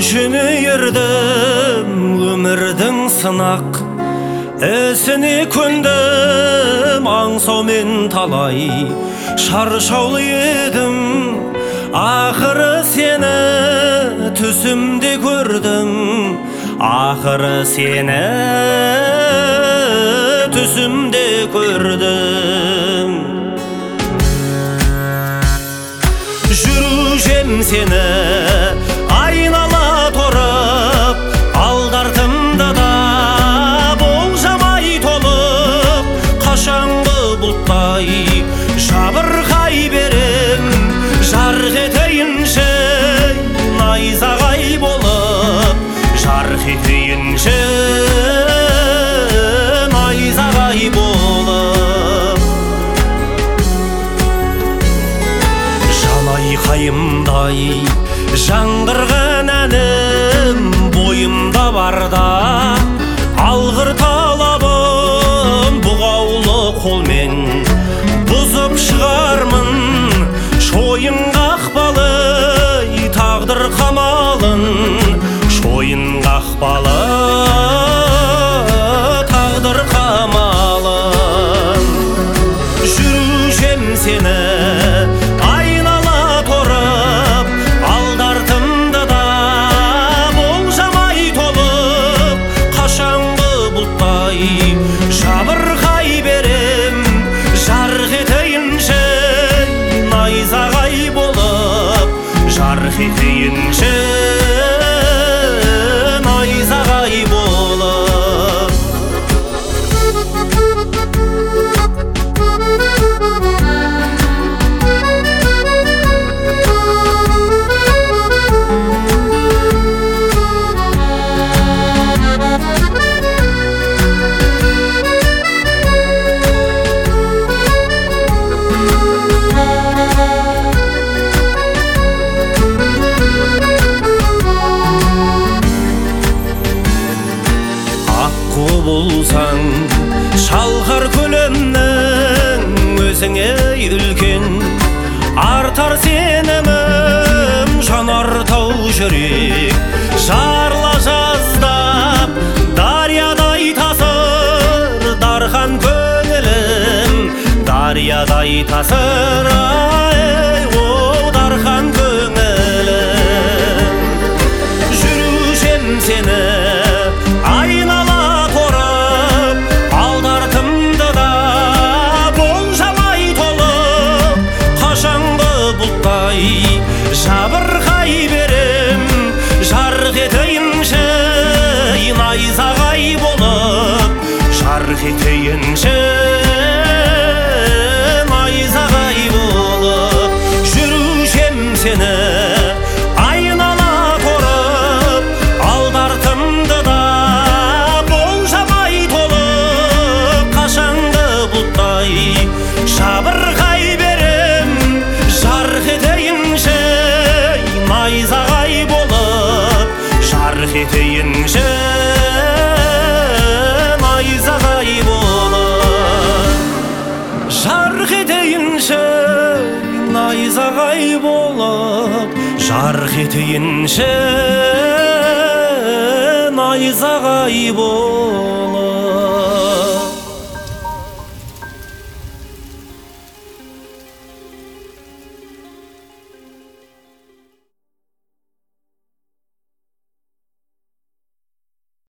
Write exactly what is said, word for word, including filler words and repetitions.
Көшіне ердім өмірдің сынақ, ісіне көндім аңсаумен талай. Шаршаулы едім, ақыры сені түсімде көрдім. Ақыры сені түсімде көрдім. Жүрушем сені айнала тұрып, алдартымда да болжамай толып, қашанғы бұлттай жабырқай берем. Жарқ етейінші найзағай болып, жарқ етейінші найзағай болып. Жанайқайымдай жаңғырған әнім бойымда барда, алғыр талабым бұғаулы қолмен бұзып шығармын. Шойын қақпалы тағдыр қамалын, шойын қақпалы тағдыр қамалын. Жүрушем сені айнала тұрып, алдартымда да болжамай толып, қашанғы бұлттай жабырқай берем. Жарқ етейінші найзағай болып, жарқ етейінші найзағай болып. Болсаң шалқар көлемнің өзіңе үлкен, артар сенімім жанартау жүрек. Жарла жаздап дариядай тасыр, дархан көңілім дариядай тасыр. Ай, о дархан көңілім. Жүрушем сені айнала тұрып, алдарымда да болжамай толып, қашанғы бұлттай жабырқай берем. Жарқ етейінші найзағай болып, жарқ етейінші найзағай болып. Жүрушем сені айнала тұрып, алдартымда да болжамай толып, қашанғы бұлттай жабырқай берем. Жарқ етейінші найзағай болып, жарқ етейінші найзағай болып. Жарқ етейінші найзағай болып, жарқ етейінші найзағай болып.